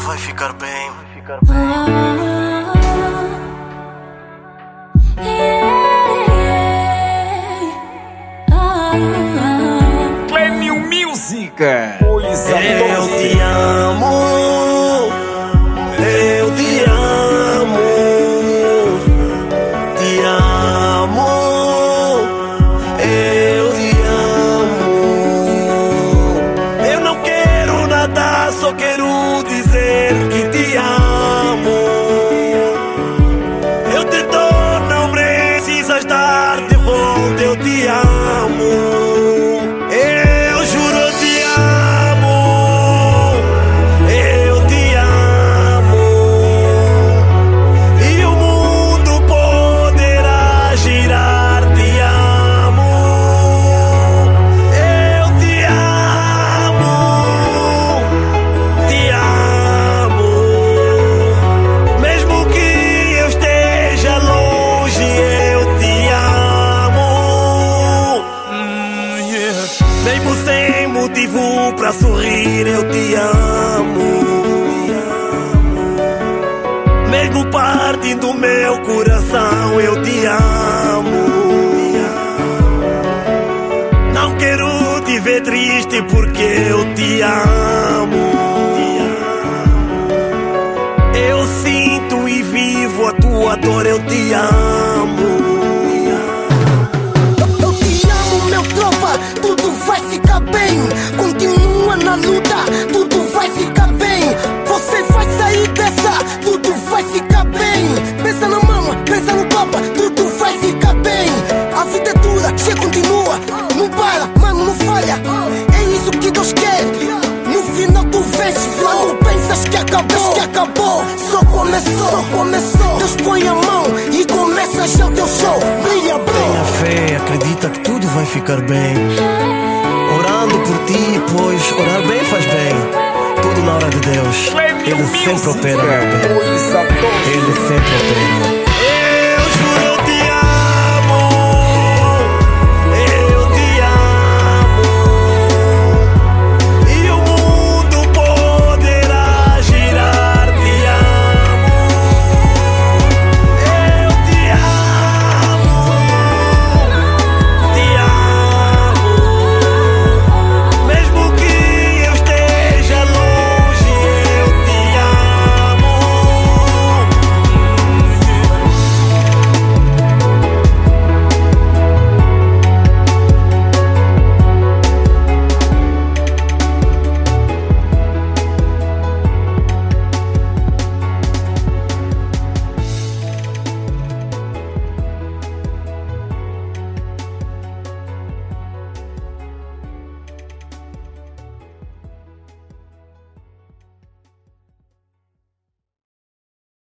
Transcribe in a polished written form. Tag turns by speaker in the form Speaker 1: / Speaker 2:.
Speaker 1: vai ficar bem.
Speaker 2: Clênio Música. Coisa
Speaker 1: Eu te amo, eu te amo, te amo, eu te amo. Eu não quero nada, só quero dizer que te amo. Eu te dou, não precisas dar de volta, eu te amo. Mesmo sem motivo pra sorrir, eu te amo. Mesmo partindo do meu coração, eu te amo. Não quero te ver triste porque eu te amo. Eu sinto e vivo a tua dor, eu te amo.
Speaker 3: Tudo vai ficar bem, continua na luta, tudo vai ficar bem. Você vai sair dessa, tudo vai ficar bem. Pensa na mama, pensa no papa, tudo vai ficar bem. A vida é dura, você continua, não para, mano, não falha. É isso que Deus quer, no final tu vence. Quando pensas que acabou, só começou. Deus põe a mão e começa já o teu show. Brilha, bro.
Speaker 1: Tenha fé, acredita que tudo vai ficar bem. Orando por ti, pois orar bem faz bem. Tudo na hora de Deus. Ele sempre opera, meu bem. Ele sempre opera.